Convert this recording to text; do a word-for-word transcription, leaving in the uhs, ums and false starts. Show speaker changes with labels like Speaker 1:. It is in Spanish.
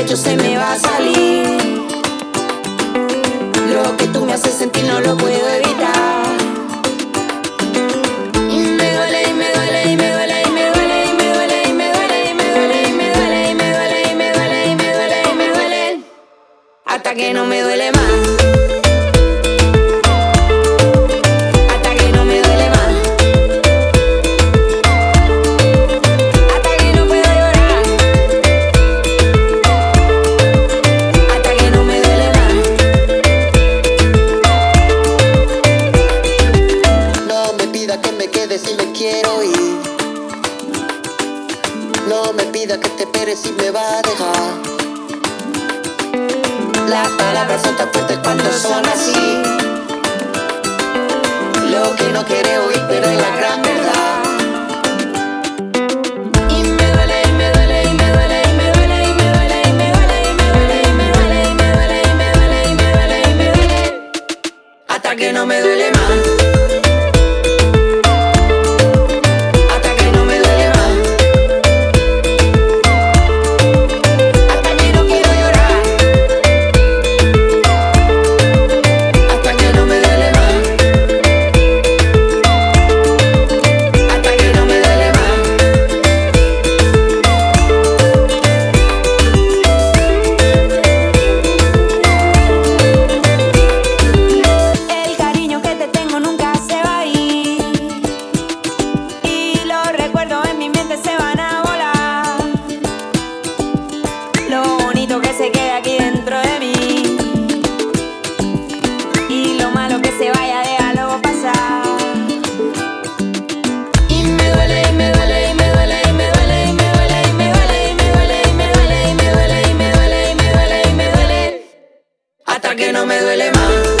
Speaker 1: pecho se me va a salir. Lo que tú me haces sentir no lo puedo evitar. Y me duele, y me duele, y me duele, y me duele, y me duele, y me duele, y me duele, y me duele, y me duele, y me duele, y me duele, y me duele, hasta que no me duele más.
Speaker 2: Si me quiero ir, no me pida que te esperes si me va a dejar.
Speaker 1: Las palabras son tan fuertes cuando son así. Lo que no quiere oír, pero es la gran verdad. Y me duele, y me duele, y me duele, y me duele, y me duele, y me duele, y me duele, y me duele, y me duele, y me duele, y me duele, y me duele, hasta que no me duele más. Que se quede aquí dentro de mí, y lo malo que se vaya, déjalo pasar. Y me duele, y me duele, y me duele, y me duele, y me duele, y me duele, y me duele, y me duele, y me duele, y me duele, y me duele, y me duele, hasta que no me duele más.